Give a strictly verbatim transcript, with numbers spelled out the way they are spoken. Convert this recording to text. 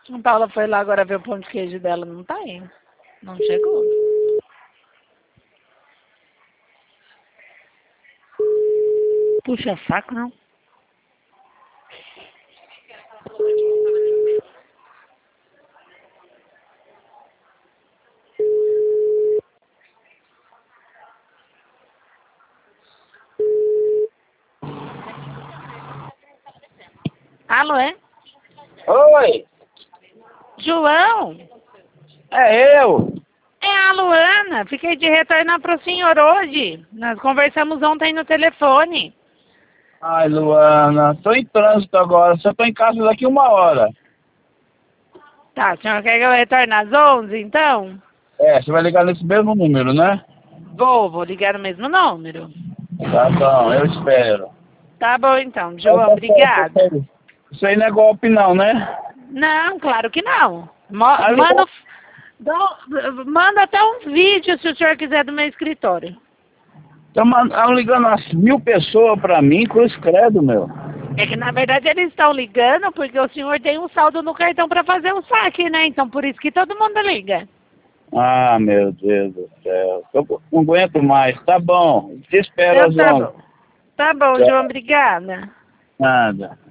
A Paula foi lá agora ver o pão de queijo dela, não tá aí. Não chegou. Puxa saco, não. Alô, é? Oi, João? é eu. É a Luana. Fiquei de retornar pro senhor hoje. Nós conversamos ontem no telefone. Ai, Luana, tô em trânsito agora, só tô em casa daqui uma hora. Tá, o senhor quer que eu retorne às onze, então? É, você vai ligar nesse mesmo número, né? Vou, vou ligar no mesmo número. Tá bom, eu espero. Tá bom, então, Tá João, certo, tá obrigada. certo. Isso aí não é golpe não, né? Não, claro que não. Mo Ah, manda, liga- dá- manda até um vídeo, se o senhor quiser, do meu escritório. Estão ligando as mil pessoas pra mim, cruz credo, meu. É que, na verdade, eles estão ligando porque o senhor tem um saldo no cartão para fazer o saque, né? Então, por isso que todo mundo liga. Ah, meu Deus do céu. Eu não aguento mais. Tá bom, te espero Então, às tá onze. bom. Tá bom, João, Tchau. obrigada. Nada.